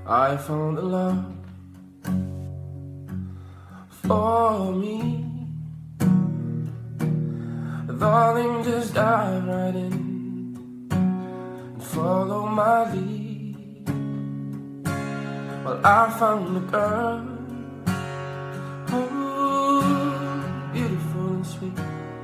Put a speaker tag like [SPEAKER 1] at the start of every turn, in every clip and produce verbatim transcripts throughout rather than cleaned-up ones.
[SPEAKER 1] I found a love for me. Darling, just dive right in and follow my lead. Well, I found a girl, oh, beautiful and sweet.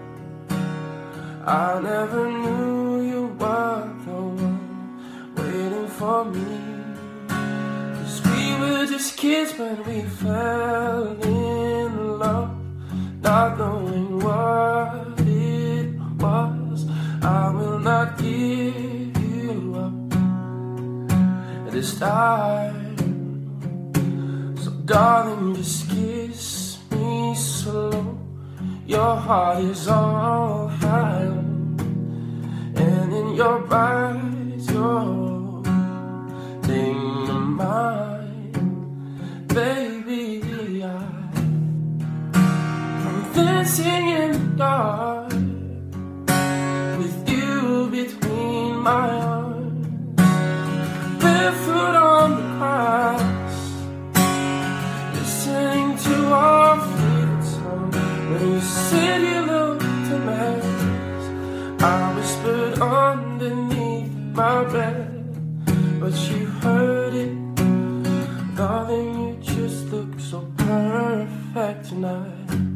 [SPEAKER 1] I never knew you were the one waiting for me. Cause we were just kids when we fell in love, not knowing what it was. I will not give you up this time. So darling, just kiss me slow. Your heart is all high, and in your eyes you're holding mine. Baby, I, I'm dancing in the dark with you between my arms, barefoot on the grass, listening to our favorite song. When you said you looked a mess, I whispered underneath my breath, but you heard it. Darling, you just look so perfect tonight.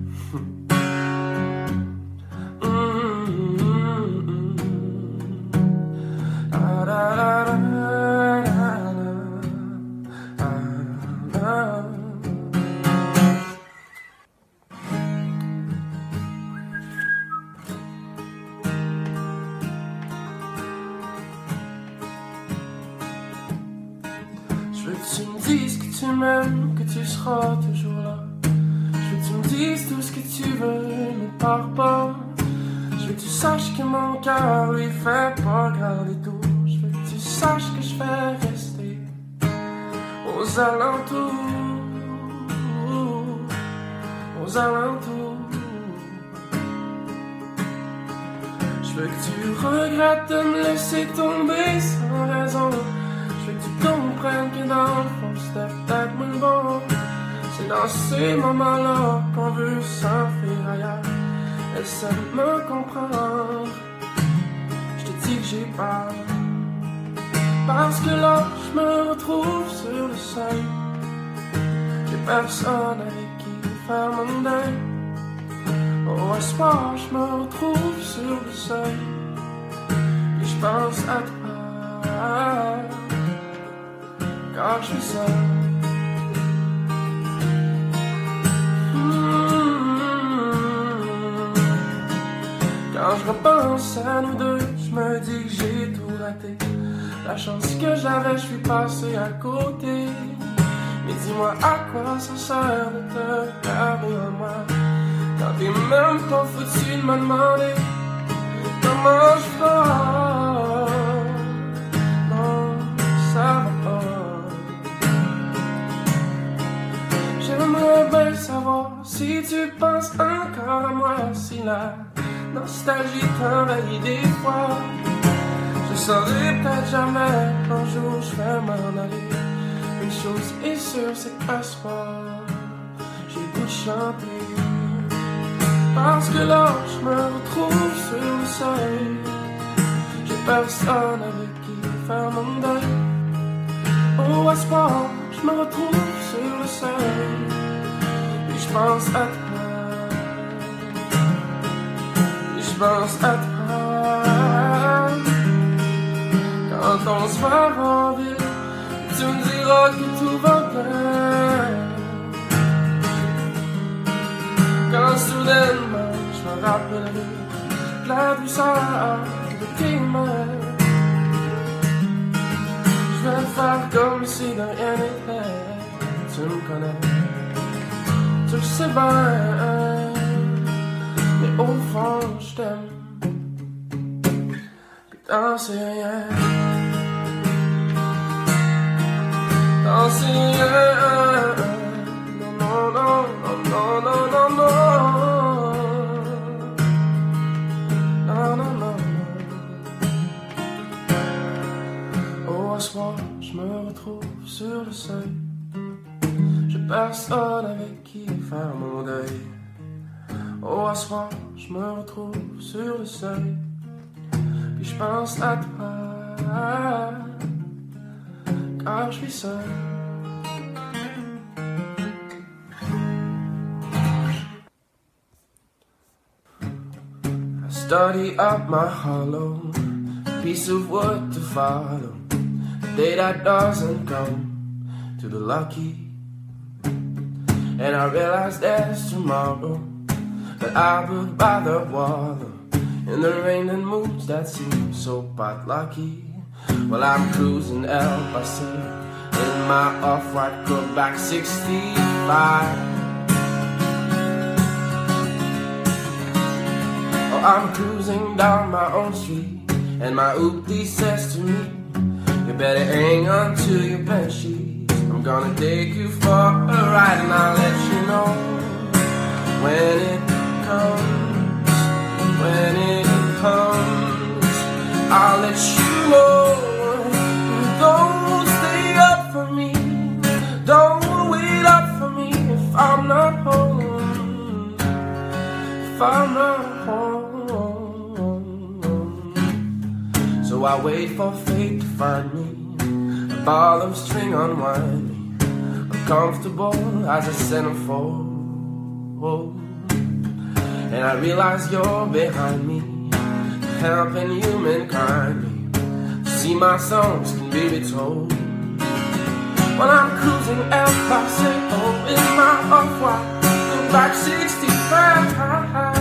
[SPEAKER 1] Je veux que tu me dises que tu m'aimes, que tu seras toujours là. Je veux que tu me dises tout ce que tu veux, mais pars pas. Je veux que tu saches que mon cœur lui fait pas garder tout. Je veux que tu saches que je vais rester aux alentours, aux alentours. Je veux que tu regrettes de me laisser tomber sans raison. Je veux que tu comprennes que dans le fond c'était peut-être moins bon. C'est dans ces moments-là qu'on veut s'enfuir ailleurs. Essaie de me comprendre. Je te dis que j'ai peur, parce que là je me retrouve sur le seuil. J'ai personne avec qui faire mon deuil. Au espoir je me retrouve sur le seuil, et je pense à toi quand je suis seul. Quand je repense à nous deux, je me dis que j'ai tout raté. La chance que j'avais, je suis passé à côté. Mais dis-moi, à quoi ça sert de te garder en moi, quand t'es même pas foutu de me demander comment je vais. Non, ça va pas. J'aimerais bien savoir si tu penses encore à moi, si la nostalgie t'envahit des fois. Je saurai peut-être jamais un jour je vais m'en aller. Une chose est sûre, c'est qu'à ce soir j'ai le goût de chanter, parce que là je me retrouve sur le seuil. J'ai personne avec qui faire mon deuil. Au espoir, je me retrouve sur le seuil, et je pense à toi, et je pense à toi. Quand on se verra en ville, tu me diras que tout va bien. Quand soudainement je me rappellerai de la douceur de tes mains, je vais faire comme si de rien n'était. Tu me connais, tu le sais bien, mais au fond je t'aime. Putain, c'est rien. Putain, c'est rien. Non, non, non, non, non, non, non. Non, non, non, non. Au soir, je me retrouve sur le le seuil. J'ai personne avec qui faire mon deuil. Oh, à soir, je me retrouve sur le seuil. Puis je pense à toi, car je suis seul. I study up my hollow, piece of wood to follow, the day that doesn't come to the lucky. And I realize there's tomorrow, but I would rather wallow in the rain and moods that seem so potlucky. Well, I'm cruising El Paso in my off-white Quebec sixty-five. Oh, I'm cruising down my own street, and my ooplie says to me, you better hang on to your bed sheets. I'm gonna take you for a ride, and I'll let you know when it comes, when it comes. I'll let you know. Don't stay up for me, don't wait up for me if I'm not home, if I'm not home. So I wait for fate to find me, a ball of string unwind me, uncomfortable as a centerfold. And I realize you're behind me, helping humankind me see my songs can be retold. When I'm cruising El Paso in my off-white Quebec sixty-five.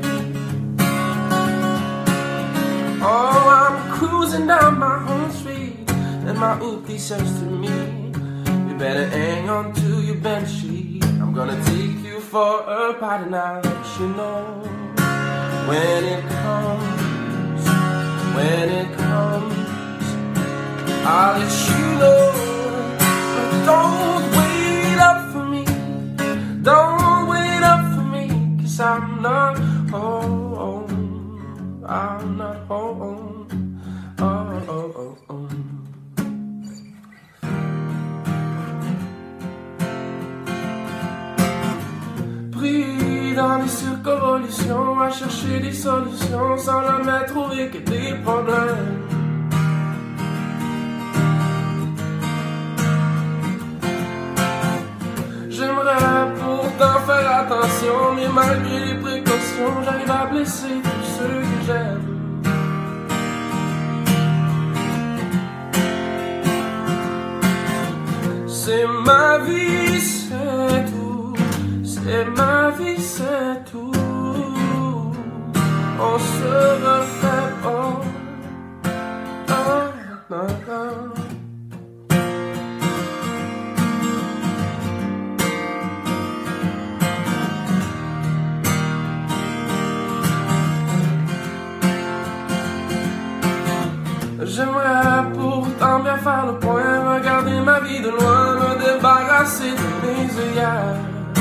[SPEAKER 1] Oh, I'm cruising down my home street, and my oopie says to me, you better hang on to your bench sheet. I'm gonna take you for a ride, and I'll let you know when it comes, when it comes. I'll let you know, but don't wait up for me, don't wait up for me, cause I'm not home, I'm not home, oh, oh, oh, oh. Pris dans les circonvolutions, à chercher des solutions, sans jamais trouver que des problèmes. J'aimerais pourtant faire attention, mais malgré les précautions, j'arrive à blesser tous ceux que j'aime. C'est ma vie, c'est tout, c'est ma vie, c'est tout. On se refait, oh, oh, oh, oh. J'aimerais pourtant bien faire le point, regarder ma vie de loin, me débarrasser de mes œillères.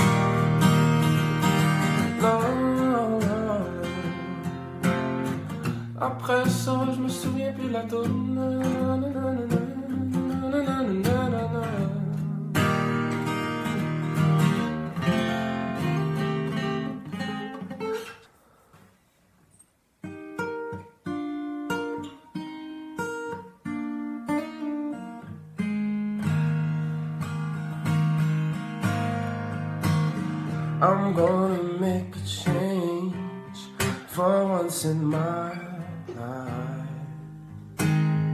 [SPEAKER 1] Non, non, non. Après ça, je me souviens plus de la toune. I'm gonna make a change for once in my life.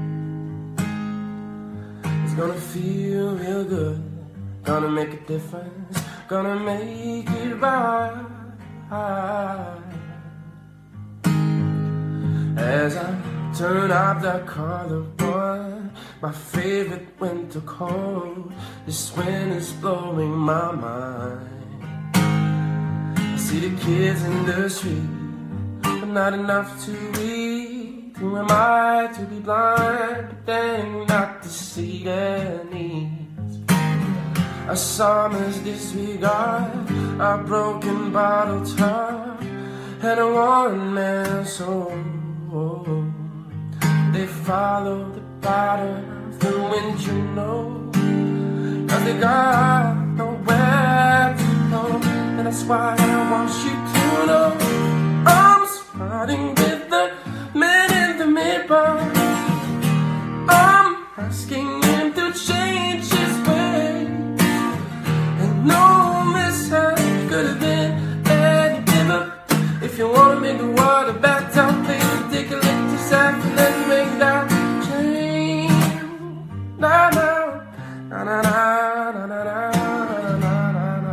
[SPEAKER 1] It's gonna feel real good, gonna make a difference, gonna make it right. As I turn up that color one, my favorite winter coat, this wind is blowing my mind. See the kids in the street, but not enough to read. Who am I to be blind, pretending not to see their needs? A summer's disregard, a broken bottle top, and a one-man soul. They follow the pattern of the wind, you know. you got nowhere to go, and that's why I want you to know I'm starting with the man in the mirror. I'm asking him to change his ways, and no mishap could have been any giver. If you wanna make the world a better place, take a look at yourself and then make that change. Na na na na na na na na na na.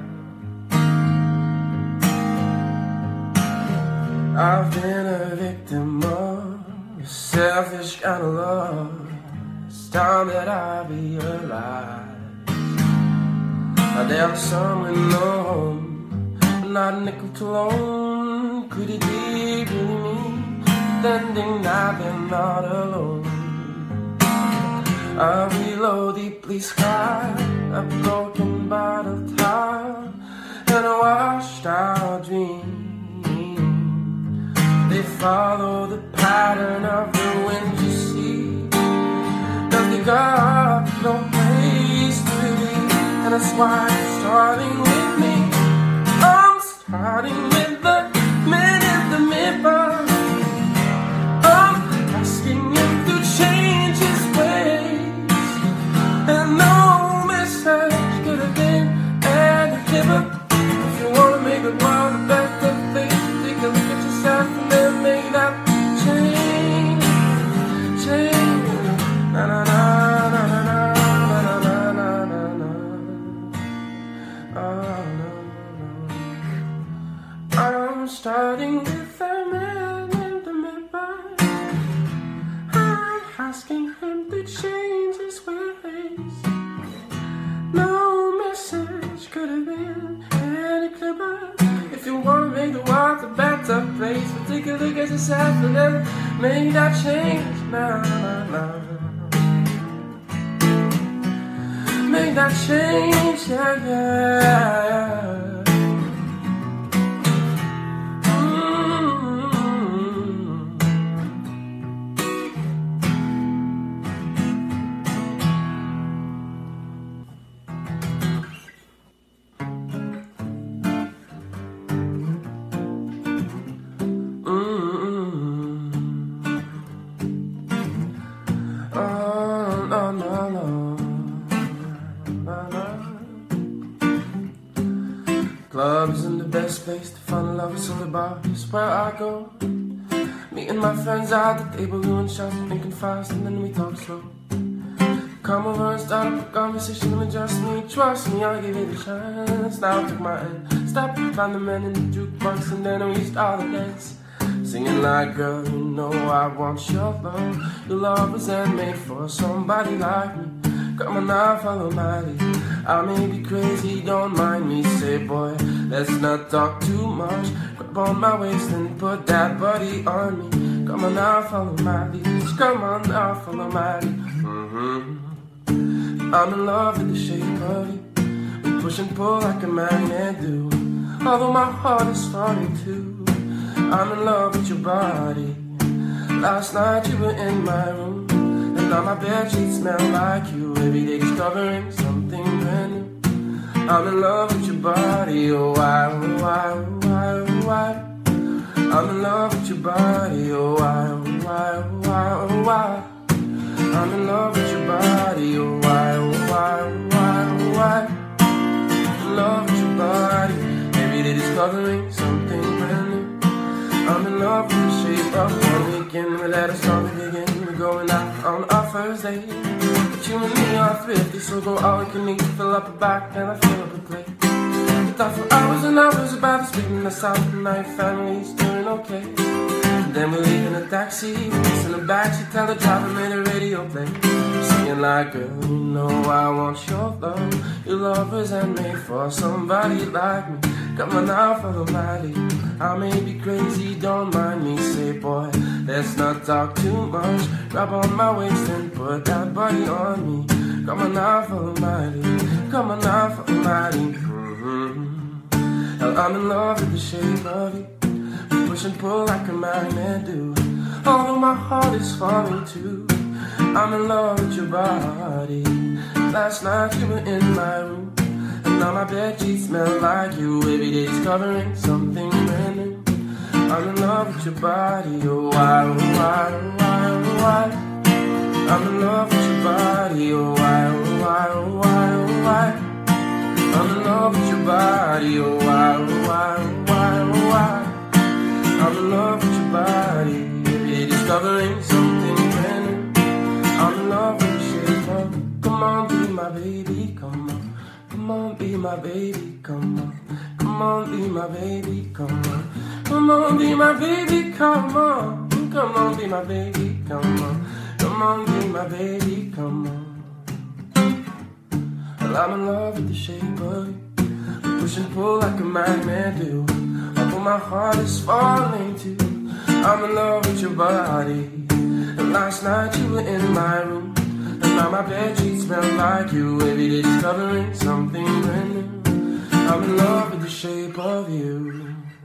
[SPEAKER 1] I've been a victim of selfish kind of love. It's time that I realize that there's someone home, not a nickel too long. Could it be really me, pretending that they're not alone? I reload deeply scarred, a broken bottle top, and a washed out dream. They follow the pattern of the wind you see, cause they got no place to be, and that's why it's starting with me. I'm starting with the man in the mirror. I'm asking him to change his ways, and no message could have been any clearer. If you wanna make the world a better place, take a look at yourself and then make that change. Change. Na na na na na na na na na na. Oh no no. I'm starting with the man in the mirror. I'm asking him to change his ways. No message could have been any clearer. If you wanna make the world a better place, but take a look at yourself and then make that change. Nah, nah, nah. Make that change, yeah, yeah. Club isn't the best place to find love, so the bar is where I go. Meeting my friends at the table, doing shots, thinking fast, and then we talk slow. Come over and start up a conversation with just me. Trust me, I'll give it a chance. Now take my hand, stop, find the man in the jukebox, and then we start to dance. Singing like, girl, you know I want your love. Your love was handmade for somebody like me. Come on now, follow my lead. I may be crazy, don't mind me. Say, boy, let's not talk too much. Grab on my waist and put that body on me. Come on now, follow my lead. Come on now, follow my lead. Mm-hmm. I'm in love with the shape of you. We push and pull like a magnet do. Although my heart is falling too. I'm in love with your body. Last night you were in my room, and now my bedsheets smell like you. Every day discovering something brand new. I'm in love with your body. Oh why, oh why, oh why, oh why. I'm in love with your body. Oh why, oh why, oh why, oh why. I'm in love with your body. Oh why, oh why, oh why, oh why. I'm in love with your body. Every day discovering something brand new. I'm in love with the shape of one weekend. We let us all begin. We're going out on our first date. But you and me are thrifty, so go all we can eat. Fill up a back and I fill up a plate. We talk for hours and hours about the street in the south, and now your family's doing okay. And then we leave in a taxi, we kiss in the backseat, tell the driver made the radio play. Singing like, girl, you know I want your love. Your love was handmade for somebody like me. Come on now, follow my lead. I may be crazy, don't mind me. Say, boy, let's not talk too much. Grab on my waist and put that body on me. Come on now, follow my lead. Come on now, follow my lead. Mm-hmm. Hell, I'm in love with the shape of you. We push and pull like a magnet do. Although my heart is falling too. I'm in love with your body. Last night you were in my room, and now my bed sheets smell like you. Every day discovering something brand new. I'm in love with your body, oh why, oh why, oh why, oh why. I'm in love with your body, oh why, oh why, oh why, oh why. I'm in love with your body, oh why, oh why, oh why, oh why. I'm in love with your body, every day discovering something brand new. I'm in love with the shape of, come on, be my baby, come on. Come on, be my baby, come on. Come on, be my baby, come on. Come on, be my baby, come on. Come on, be my baby, come on. Come on, be my baby, come on. Well, I'm in love with the shape of you. Push and pull like a magnet do. Although my heart is falling too. I'm in love with your body. And last night you were in my room, and now my bed sheets smell like you. Every day discovering something brand new. I'm in love with the shape of you.